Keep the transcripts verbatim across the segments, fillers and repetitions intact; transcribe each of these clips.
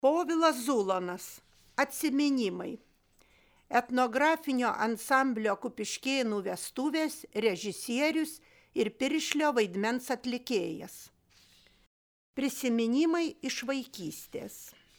Povilas Zulonas. Atsiminimai. Etnografinio ansamblio Kupiškėnų vestuvės režisierius ir Piršlio vaidmens atlikėjas. Prisiminimai iš vaikystės.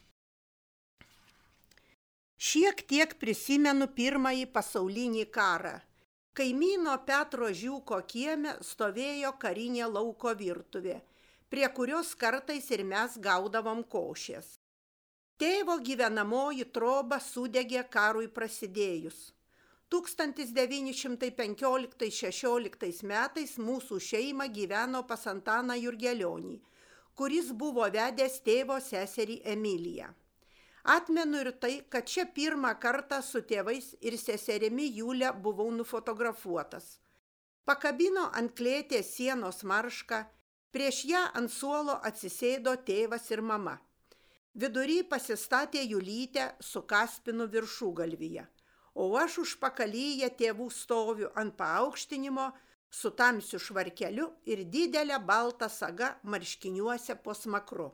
Šiek tiek prisimenu pirmąjį pasaulinį karą. Kaimyno Petro Žiūko kieme stovėjo karinė lauko virtuvė, prie kurios kartais ir mes gaudavom košės. Tėvo gyvenamoji troba sudegė karui prasidėjus. tūkstantis devyni šimtai penkioliktais šešioliktais metais mūsų šeima gyveno pas Antaną Jurgelionį, kuris buvo vedęs tėvo seserį Emiliją. Atmenu ir tai, kad čia pirmą kartą su tėvais ir seserimi Julė buvau nufotografuotas. Pakabino ant klėtės sienos maršką, prieš ją ant suolo atsisėdo tėvas ir mama. Vidury pasistatė Julytę su kaspinu viršugalvyje, o aš užpakalyje tėvų stoviu ant paaukštinimo su tamsiu švarkeliu ir didelę baltą sagą marškiniuose po smakru.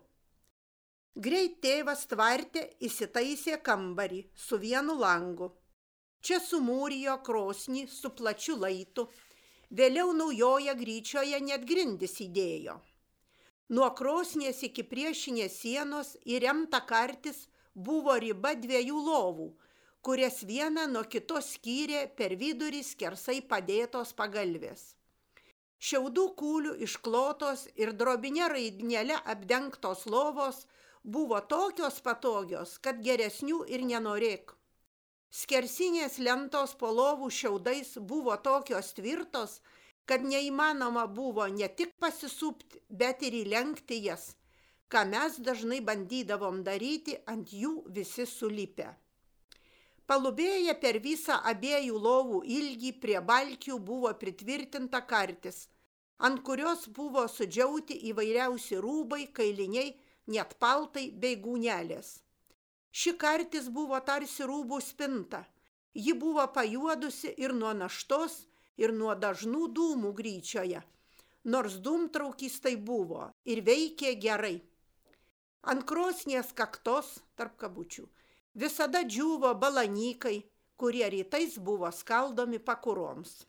Greit tėvas tvarte įsitaisė kambarį su vienu langu. Čia sumūrijo krosnį su plačiu laitu, vėliau naujoje gryčioje net grindis įdėjo. Nuo krosnies iki priešinės sienos įremta kartis buvo riba dviejų lovų, kurias vieną nuo kitos skyrė per vidurį skersai padėtos pagalvės. Šiaudų kūlių išklotos ir drobinė raidinėle apdengtos lovos buvo tokios patogios, kad geresnių ir nenorėk. Skersinės lentos po lovų šiaudais buvo tokios tvirtos, kad neįmanoma buvo ne tik pasisupti, bet ir įlenkti jas, ką mes dažnai bandydavom daryti ant jų visi sulipę. Palubėje per visą abiejų lovų ilgį prie balkių buvo pritvirtinta kartis, ant kurios buvo sudžiauti įvairiausi rūbai, kailiniai, net paltai bei gūnelės. Ši kartis buvo tarsi rūbų spinta, ji buvo pajuodusi ir nuo naštos, ir nuo dažnų dūmų gryčioje, nors dūmtraukys tai buvo ir veikė gerai. Ant krosnies kaktos, tarp kabučių, visada džiūvo balanykai, kurie rytais buvo skaldomi pakuroms.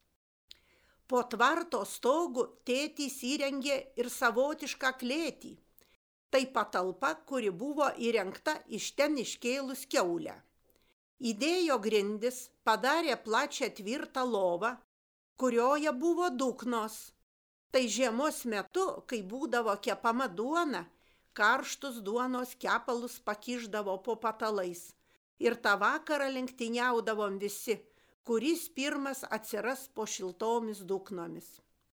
Po tvarto stogu tėtis įrengė ir savotišką klėtį. Tai patalpa, kuri buvo įrengta iš ten iškėlus kiaulę. Įdėjo grindis, padarė plačią tvirtą lovą, kurioje buvo duknos. Tai žiemos metu, kai būdavo kepama duona, karštus duonos kepalus pakišdavo po patalais. Ir tą vakarą lenktyniaudavom visi, kuris pirmas atsiras po šiltomis duknomis.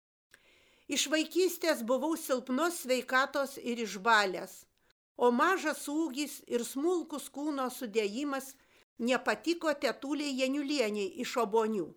Iš vaikystės buvau silpnos sveikatos ir išbalęs, o mažas ūgis ir smulkus kūno sudėjimas nepatiko tetulei Janiulieniai iš Obonių.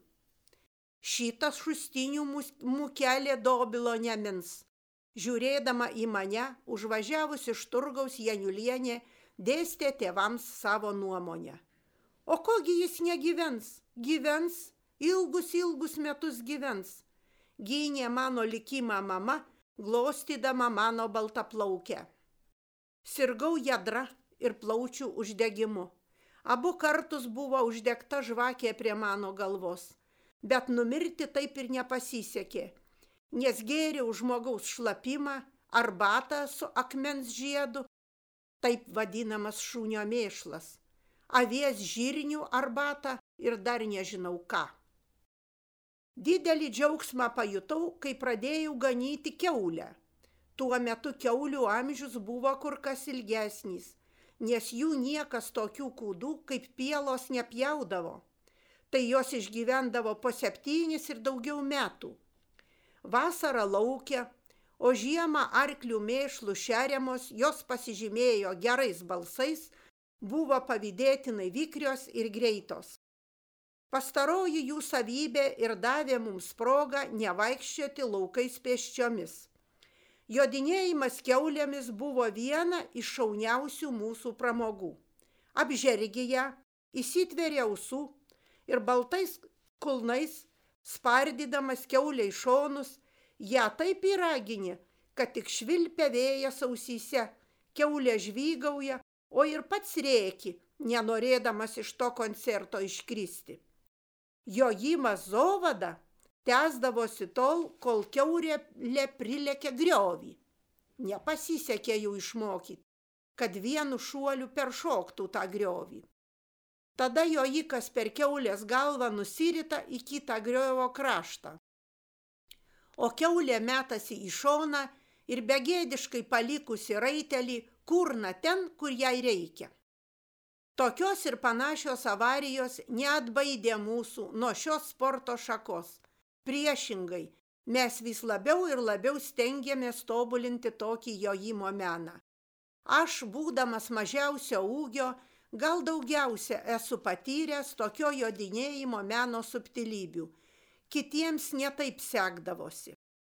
Šitas šustinių mūkelė dobilo nemins. Žiūrėdama į mane, užvažiavus iš turgaus Janiulienė dėstė tėvams savo nuomonę. O kogi jis negyvens? Gyvens, ilgus ilgus metus gyvens. Gynė mano likimą mama, glostydama mano baltaplaukę. Sirgau jadra ir plaučių uždegimu. Abu kartus buvo uždegta žvakė prie mano galvos, bet numirti taip ir nepasisekė, nes gėriau žmogaus šlapimą, arbatą su akmens žiedu, taip vadinamas šunio mėšlas, avies žirnių arbatą ir dar nežinau ką. Didelį džiaugsmą pajutau, kai pradėjau ganyti kiaulę. Tuo metu kiaulių amžius buvo kur kas ilgesnis, nes jų niekas tokių kūdų kaip pielos nepjaudavo. Tai jos išgyvendavo po septynis ir daugiau metų. Vasarą lauke, o žiemą arklių mėšlų šeriamos, jos pasižymėjo gerais balsais, buvo pavydėtinai vikrios ir greitos. Pastaroji jų savybė ir davė mums progą nevaikščioti laukais pėsčiomis. Jodinėjimas kiaulėmis buvo viena iš šauniausių mūsų pramogų. Apžergi ją, įsitverė ausų ir baltais kulnais, spardydamas kiauliai šonus, ją taip įraginė, kad tik švilpia vėjas ausyse, kiaulė žvygauja, o ir pats rėki, nenorėdamas iš to koncerto iškristi. Jojimas zovada tęsdavosi tol, kol kiaulė prilėkė griovį. Nepasisekė jų išmokyti, kad vienu šuoliu peršoktų tą griovį. Tada jojikas per kiaulės galvą nusirita į kitą griovio kraštą. O kiaulė metasi į šoną ir begėdiškai palikusi raitelį kurna ten, kur jai reikia. Tokios ir panašios avarijos neatbaidė mūsų nuo šios sporto šakos. Priešingai, mes vis labiau ir labiau stengiamės tobulinti tokį jojimo meną. Aš, būdamas mažiausio ūgio, gal daugiausia esu patyręs tokio jodinėjimo meno subtilybių. Kitiems netaip sekdavosi.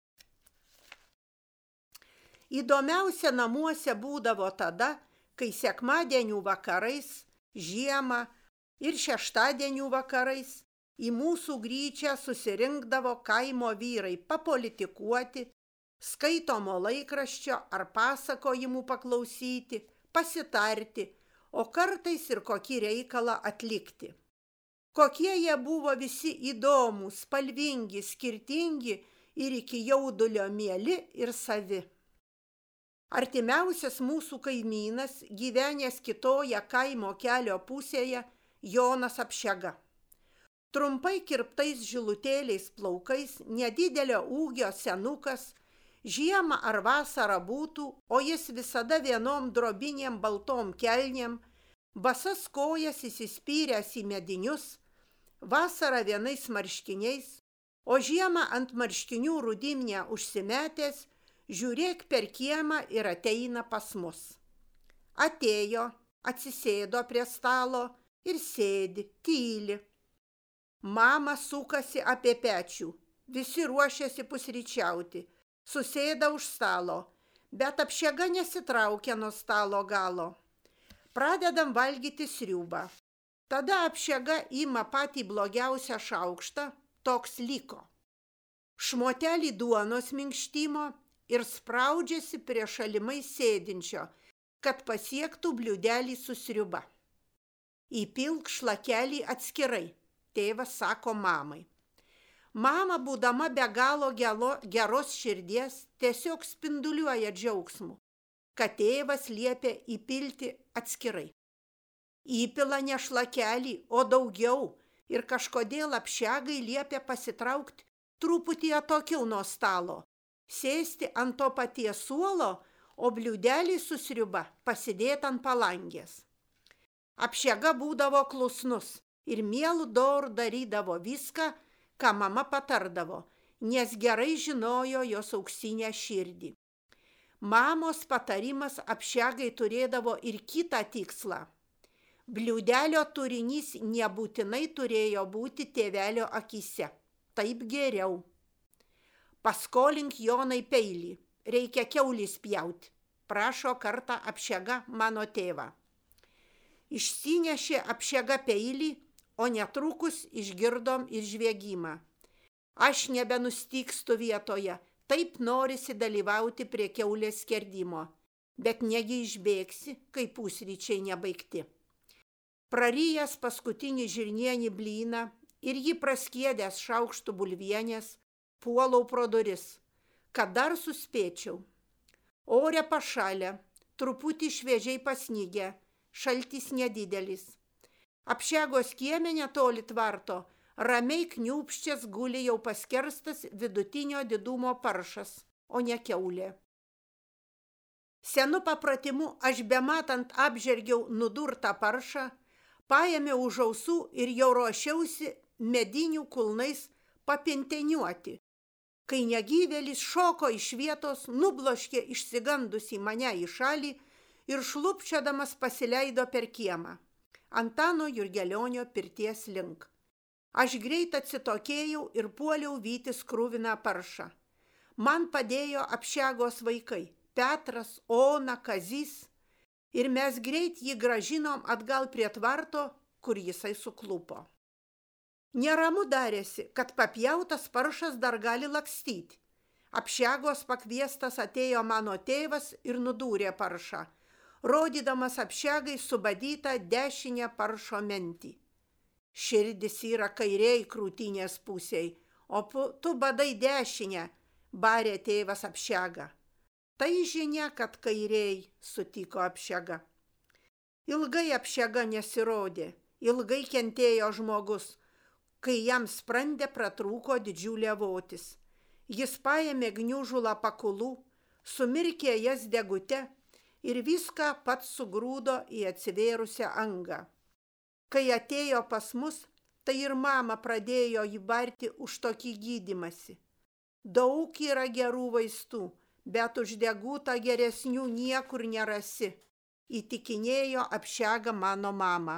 Įdomiausia namuose būdavo tada, kai sekmadienių vakarais, žiemą ir šeštadienių vakarais į mūsų gryčią susirinkdavo kaimo vyrai papolitikuoti, skaitomo laikraščio ar pasakojimų paklausyti, pasitarti, o kartais ir kokį reikalą atlikti. Kokie jie buvo visi įdomūs, spalvingi, skirtingi ir iki jaudulio mieli ir savi. Artimiausias mūsų kaimynas, gyvenęs kitoje kaimo kelio pusėje, Jonas Apšega. Trumpai kirptais žilutėliais plaukais, nedidelio ūgio senukas, žiemą ar vasarą būtų, o jis visada vienom drobinėm baltom kelnėm, basas kojas įsispyręs į medinius, vasarą vienais marškiniais, o žiemą ant marškinių rudimnę užsimetęs, žiūrėk per kiemą ir ateina pas mus. Atėjo, atsisėdo prie stalo ir sėdi, tyli. Mama sukasi apie pečių, visi ruošiasi pusryčiauti, susėda už stalo, bet Apšega nesitraukia nuo stalo galo. Pradedam valgyti sriubą. Tada Apšega ima patį blogiausią šaukštą, toks liko. Šmotelį duonos minkštimo ir spraudžiasi prie šalimai sėdinčio, kad pasiektų bliūdelį su sriuba. Įpilk šlakelį atskirai, tėvas sako mamai. Mama, būdama be galo gelo, geros širdies, tiesiog spinduliuoja džiaugsmu, kad tėvas liepia įpilti atskirai. Įpila ne šlakelį, o daugiau ir kažkodėl Apšegai liepia pasitraukti truputį atokiau nuo stalo, sėsti ant to paties suolo, o bliūdelį su sriuba pasidėti ant palangės. Apšega būdavo klusnus ir mielu doru darydavo viską, ką mama patardavo, nes gerai žinojo jos auksinę širdį. Mamos patarimas Apšegai turėdavo ir kitą tikslą. Bliūdelio turinys nebūtinai turėjo būti tėvelio akyse. Taip geriau. Paskolink Jonai peilį, reikia kiaulį spjauti, prašo kartą Apšega mano tėvą. Išsinešė Apšega peilį, o netrukus išgirdom ir žviegimą. Aš nebenustykstu vietoje, taip norisi dalyvauti prie kiaulės skerdimo, bet negi išbėgsi, kai pusryčiai nebaigti. Prarijęs paskutinį žirnienį blyną ir jį praskiedęs šaukštų bulvienės, puolau pro duris, kad dar suspėčiau. Ore pašalę, truputį šviežiai pasnygę, šaltis nedidelis. Apšegos kieme netoli tvarto, ramiai kniūpščias guli jau paskerstas vidutinio didumo paršas, o ne kiaulė. Senu papratimu aš bematant apžergiau nudurtą paršą, paėmiau už ausų ir jau ruošiausi medinių kulnais papinteniuoti, kai negyvėlis šoko iš vietos, nubloškė išsigandusi mane į šalį ir šlupčiadamas pasileido per kiemą, Antano Jurgelionio pirties link. Aš greit atsitokėjau ir puoliau vytis kruviną paršą. Man padėjo Apšegos vaikai – Petras, Ona, Kazys, ir mes greit jį gražinom atgal prie tvarto, kur jisai suklupo. Neramu darėsi, kad papjautas paršas dar gali lakstyti. Apšegos pakviestas atėjo mano tėvas ir nudūrė paršą. rodydamas apšegai subadytą dešinę paršo mentį. Širdis yra kairiai krūtinės pusiai, o tu badai dešinę, barė tėvas apšegą. Tai žinia, kad kairiai, sutiko apšega. Ilgai apšega nesirodė, ilgai kentėjo žmogus, kai jam sprandė pratrūko didžiulė votis. Jis paėmė gniužulą pakulų, sumirkė jas degute ir viską pats sugrūdo į atsivėrusią angą. Kai atėjo pas mus, tai ir mama pradėjo jį barti už tokį gydymąsi. Daug yra gerų vaistų, bet už degutą geresnių niekur nerasi, įtikinėjo apšega mano mama.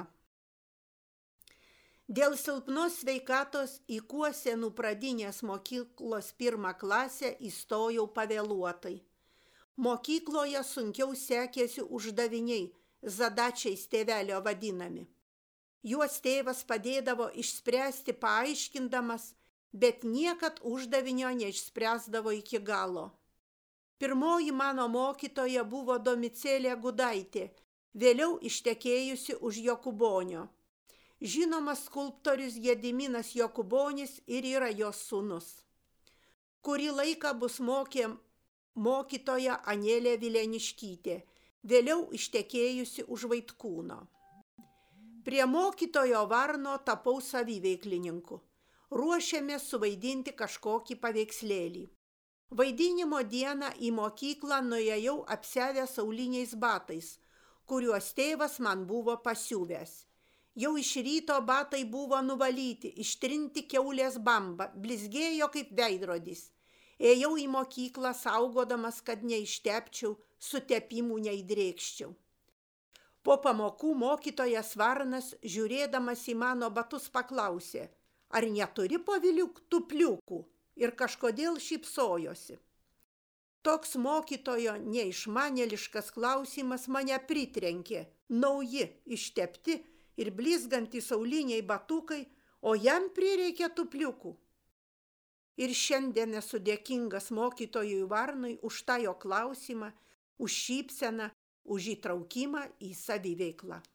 Dėl silpnos sveikatos į Kuosėnų pradinės mokyklos pirmą klasę įstojau pavėluotai. Mokykloje sunkiau sekėsi uždaviniai, zadačiais tėvelio vadinami. Juos tėvas padėdavo išspręsti paaiškindamas, bet niekad uždavinio neišspręsdavo iki galo. Pirmoji mano mokytoja buvo Domicelė Gudaitė, vėliau ištekėjusi už Jokubonio. Žinomas skulptorius Gediminas Jokubonis ir yra jos sūnus. Kurį laiką bus mokė mokytoja Anelė Vileniškytė, vėliau ištekėjusi už Vaitkūno. Prie mokytojo Varno tapau saviveiklininku. Ruošėmės suvaidinti kažkokį paveikslėlį. Vaidinimo dieną į mokyklą nuėjau apsiavęs sauliniais batais, kuriuos tėvas man buvo pasiuvęs. Jau iš ryto batai buvo nuvalyti, ištrinti kiaulės bamba, blizgėjo kaip veidrodis. Ėjau į mokyklą saugodamas, kad neištepčiau, su tepimu neįdrėkščiau. Po pamokų mokytojas Varnas, žiūrėdamas į mano batus, paklausė, ar neturi poviliuk tupliukų, ir kažkodėl šypsojosi. Toks mokytojo neišmanėliškas klausimas mane pritrenkė, nauji, ištepti ir blizgantys sauliniai batukai, o jam prireikė tupliukų. Ir šiandien esu dėkingas mokytojui Varnui už tą jo klausimą, už šypseną, už įtraukimą į saviveiklą.